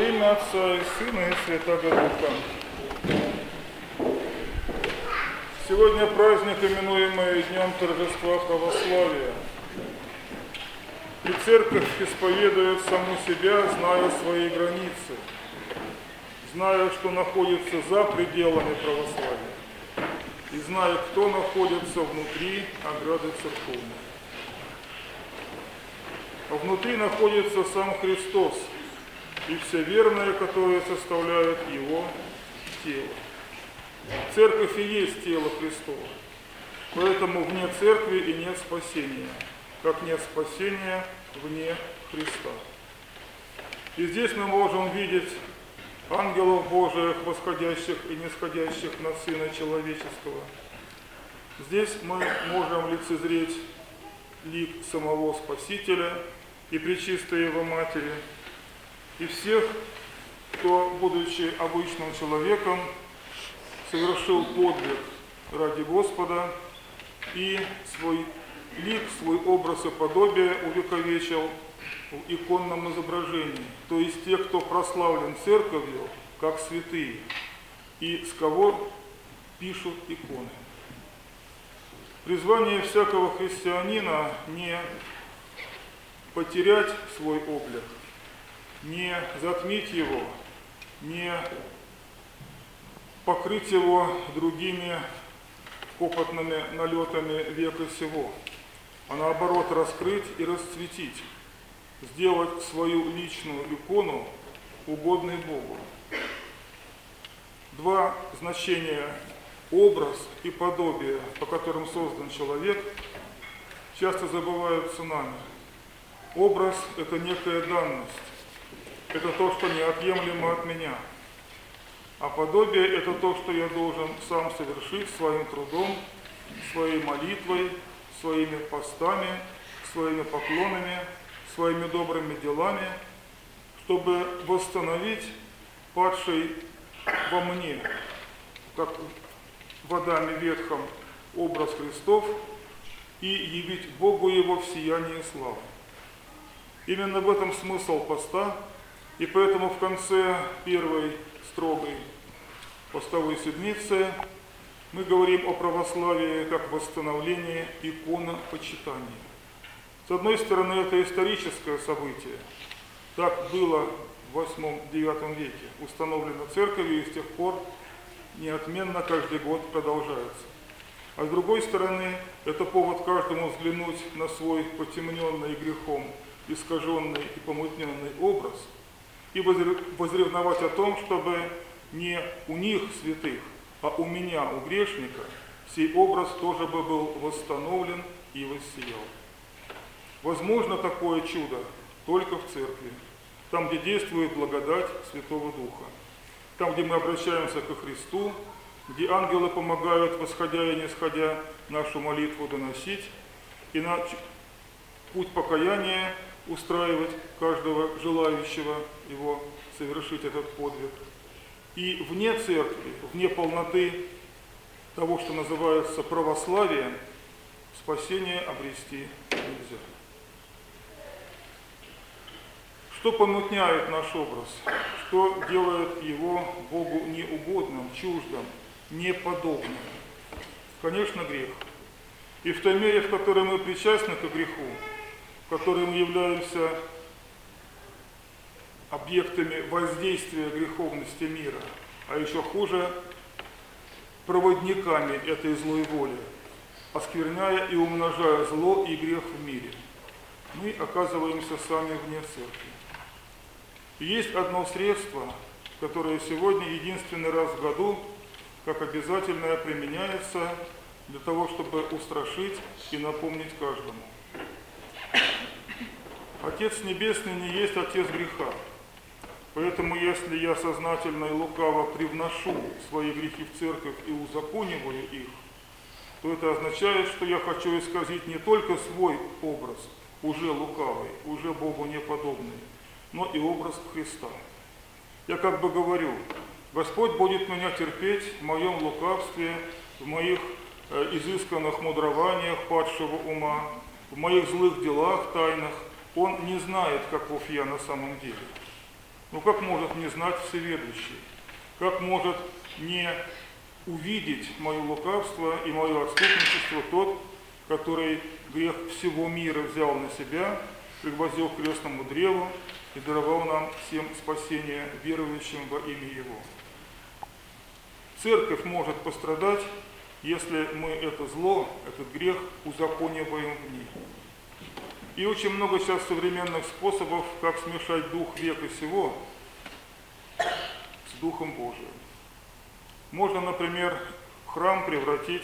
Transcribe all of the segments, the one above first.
имя Отца и Сына и Святого Духа. Сегодня праздник, именуемый Днем Торжества Православия. И Церковь исповедует саму себя, зная свои границы, зная, что находится за пределами православия, и зная, кто находится внутри ограды церковной. А внутри находится сам Христос и все верные, которые составляют Его тело. Церковь и есть тело Христова, поэтому вне церкви и нет спасения, как нет спасения вне Христа. И здесь мы можем видеть ангелов Божиих, восходящих и нисходящих на Сына Человеческого. Здесь мы можем лицезреть лик самого Спасителя и Пречистой Его Матери, и всех, кто, будучи обычным человеком, совершил подвиг ради Господа и свой лик, свой образ и подобие увековечил в иконном изображении, то есть тех, кто прославлен церковью как святые, и с кого пишут иконы. Призвание всякого христианина не потерять свой облик, не затмить его, не покрыть его другими копотными налетами века сего, а наоборот раскрыть и расцветить, сделать свою личную икону угодной Богу. Два значения – образ и подобие, по которым создан человек, часто забываются нами. Образ – это некая данность, это то, что неотъемлемо от меня. А подобие – это то, что я должен сам совершить своим трудом, своей молитвой, своими постами, своими поклонами, своими добрыми делами, чтобы восстановить падший во мне, как в Адаме Ветхом, образ Христов и явить Богу Его в сиянии славы. Именно в этом смысл поста, и поэтому в конце первой строгой постовой седмицы мы говорим о православии как восстановлении иконопочитания. С одной стороны, это историческое событие. Так было в 8-9 веке. Установлено церковью и с тех пор неотменно каждый год продолжается. А с другой стороны, это повод каждому взглянуть на свой потемненный грехом, искаженный и помутненный образ и возревновать о том, чтобы не у них, святых, а у меня, у грешника, сей образ тоже бы был восстановлен и воссиял. Возможно такое чудо только в церкви, там, где действует благодать Святого Духа, там, где мы обращаемся ко Христу, где ангелы помогают, восходя и нисходя, нашу молитву доносить и на путь покаяния устраивать каждого желающего его совершить этот подвиг. И вне церкви, вне полноты того, что называется православием, спасение обрести нельзя. Что помутняет наш образ? Что делает его Богу неугодным, чуждым, неподобным? Конечно, грех. И в той мере, в которой мы причастны к греху, в которой мы являемся объектами воздействия греховности мира, а еще хуже, проводниками этой злой воли, оскверняя и умножая зло и грех в мире, мы оказываемся сами вне церкви. И есть одно средство, которое сегодня единственный раз в году, как обязательное, применяется для того, чтобы устрашить и напомнить каждому. Отец Небесный не есть Отец греха. Поэтому, если я сознательно и лукаво привношу свои грехи в церковь и узакониваю их, то это означает, что я хочу исказить не только свой образ, уже лукавый, уже Богу неподобный, но и образ Христа. Я как бы говорю, Господь будет меня терпеть в моем лукавстве, в моих изысканных мудрованиях падшего ума, в моих злых делах тайных. Он не знает, каков я на самом деле. Но как может не знать всеведущий? Как может не увидеть мое лукавство и мое отступничество тот, который грех всего мира взял на себя, пригвоздил к крестному древу и даровал нам всем спасение, верующим во имя Его. Церковь может пострадать, если мы это зло, этот грех узакониваем в ней. И очень много сейчас современных способов, как смешать дух века сего с Духом Божиим. Можно, например, храм превратить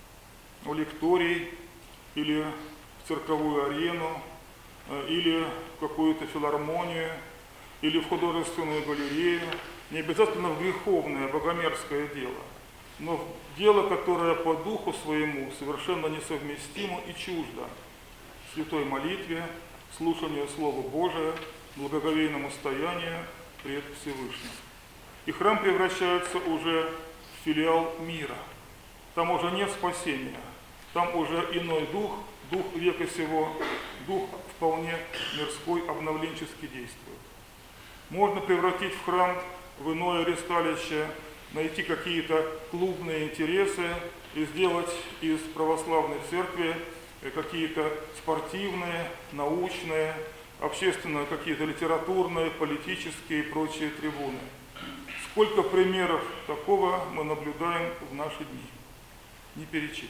в лекторий или в цирковую арену, или в какую-то филармонию, или в художественную галерею. Не обязательно в греховное, богомерзкое дело, но в дело, которое по духу своему совершенно несовместимо и чуждо святой молитве, слушанию Слова Божия, благоговейному стоянию пред Всевышним. И храм превращается уже в филиал мира. Там уже нет спасения, там уже иной дух, дух века сего, дух вполне мирской, обновленчески действует. Можно превратить в храм в иное ристалище, найти какие-то клубные интересы и сделать из православной церкви какие-то спортивные, научные, общественные, какие-то литературные, политические и прочие трибуны. Сколько примеров такого мы наблюдаем в наши дни, не перечесть.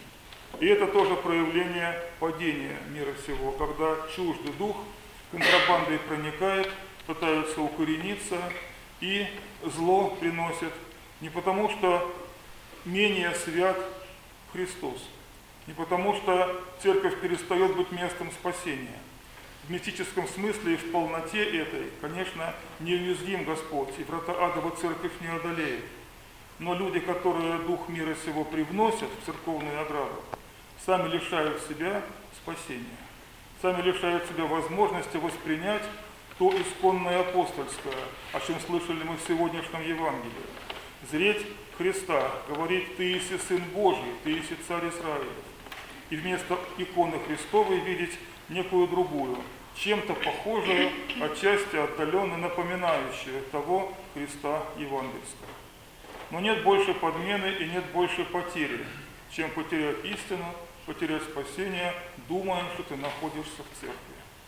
И это тоже проявление падения мира сего, когда чуждый дух контрабандой проникает, пытаются укорениться и зло приносит не потому, что менее свят Христос, не потому, что церковь перестает быть местом спасения. В мистическом смысле и в полноте этой, конечно, неуязвим Господь, и врата адова церковь не одолеет. Но люди, которые дух мира сего привносят в церковную ограду, сами лишают себя спасения, сами лишают себя возможности воспринять то исконное апостольское, о чем слышали мы в сегодняшнем Евангелии. Зреть Христа, говорить: «Ты иси Сын Божий, ты иси Царь Израилев». И вместо иконы Христовой видеть некую другую, чем-то похожую, отчасти отдаленно напоминающую того Христа евангельского. Но нет больше подмены и нет больше потери, чем потерять истину, потерять спасение, думая, что ты находишься в церкви.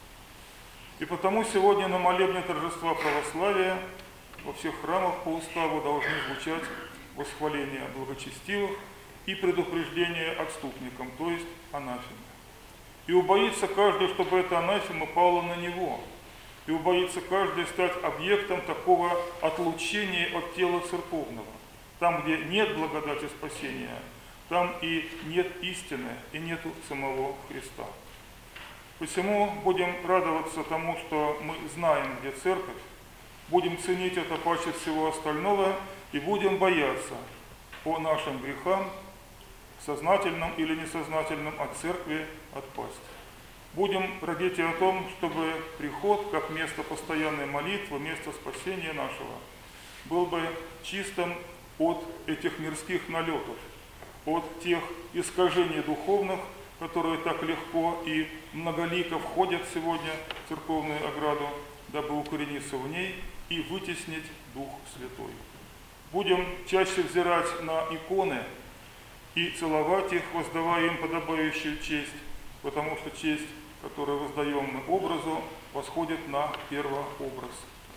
И потому сегодня на молебне торжества православия во всех храмах по уставу должны звучать восхваления благочестивых и предупреждение отступникам, то есть анафеме. И убоится каждый, чтобы эта анафема пала на него. И убоится каждый стать объектом такого отлучения от тела церковного. Там, где нет благодати спасения, там и нет истины, и нет самого Христа. Посему будем радоваться тому, что мы знаем, где церковь, будем ценить это паче всего остального и будем бояться по нашим грехам, сознательным или несознательным, от церкви отпасть. Будем родить о том, чтобы приход, как место постоянной молитвы, место спасения нашего, был бы чистым от этих мирских налетов, от тех искажений духовных, которые так легко и многолико входят сегодня в церковную ограду, дабы укорениться в ней и вытеснить Дух Святой. Будем чаще взирать на иконы и целовать их, воздавая им подобающую честь, потому что честь, которую воздаем мы образу, восходит на первообраз.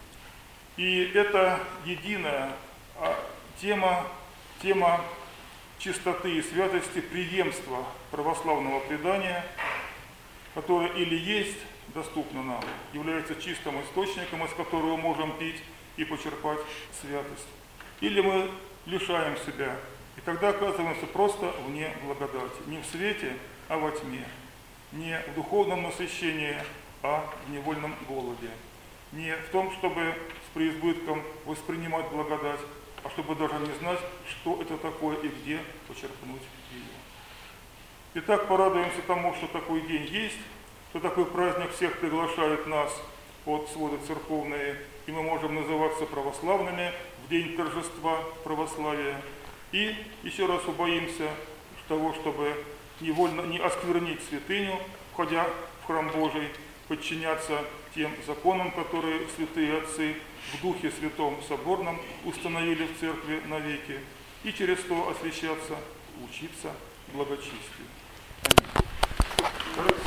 И это единая тема чистоты и святости преемства православного предания, которое или есть доступно нам, является чистым источником, из которого можем пить и почерпать святость, или мы лишаем себя, и тогда оказываемся просто вне благодати, не в свете, а во тьме, не в духовном насыщении, а в невольном голоде, не в том, чтобы с преизбытком воспринимать благодать, а чтобы даже не знать, что это такое и где почерпнуть ее. Итак, порадуемся тому, что такой день есть, что такой праздник всех приглашает нас под своды церковные, и мы можем называться православными в день торжества православия. И еще раз убоимся того, чтобы невольно не осквернить святыню, входя в храм Божий, подчиняться тем законам, которые святые отцы в Духе Святом Соборном установили в Церкви навеки, и через то освящаться, учиться благочестию. Аминь.